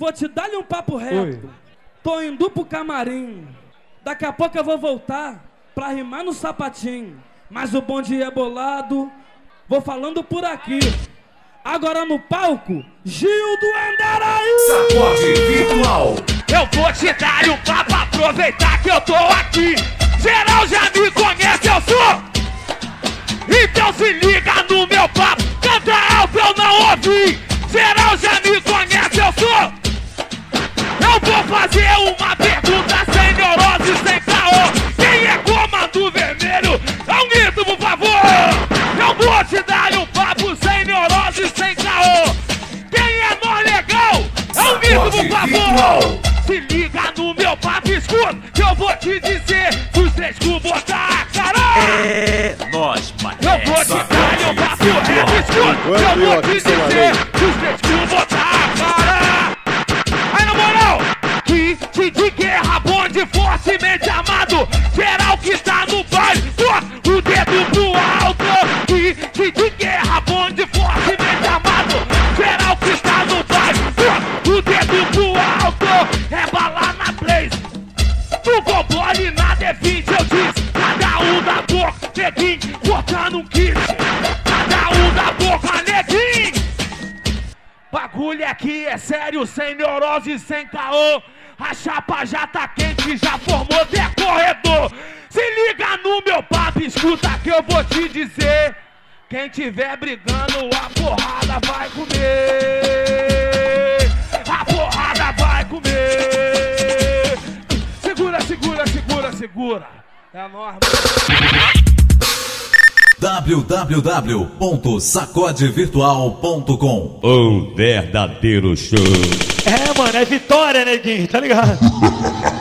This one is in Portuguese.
vou te dar-lhe um papo reto. Oi. Tô indo pro camarim. Daqui a pouco eu vou voltar pra rimar no sapatinho. Mas o bonde é bolado, vou falando por aqui. Agora no palco, Gil do Andaraí. Sacode Virtual. Eu vou te dar um papo, aproveitar que eu tô aqui. Geral já me conhece, eu sou. Então se liga no meu papo, canta alto, eu não ouvi. Geral já me conhece, eu sou. Eu vou fazer uma pergunta sem neurose, sem caô. Quem é comando vermelho? Dá um grito, por favor. Eu vou te dar um papo sem neurose, sem caô. Quem é nós legal? Dá um grito, por favor. Se liga no meu papo, escuta, que eu vou te dizer. Se os três cu botar a cara, É nós, mané. eu vou te dar um papo reto, escuta, que eu vou te dizer. Se os três cu botar a cara. Aí na moral, kit de guerra, bonde fortemente armado. Geral que tá no baile, bota o dedo pro alto. Kit de guerra, bonde fortemente armado. Geral que tá no baile, bota o dedo pro alto. É bala na blaze, no gobole nada é 20, eu disse. Cada um da boca, neguinho, cortando um kit. Cada um da boca, neguinho. Bagulho aqui é sério, sem neurose, sem caô. A chapa já tá quente, já formou até corredor. Se liga no meu papo, escuta que eu vou te dizer. Quem tiver brigando, a porrada vai comer. A porrada vai comer. Segura, segura, segura, segura. É a norma. www.sacodevirtual.com. Um verdadeiro show. É, mano, é vitória, neguinho, tá ligado?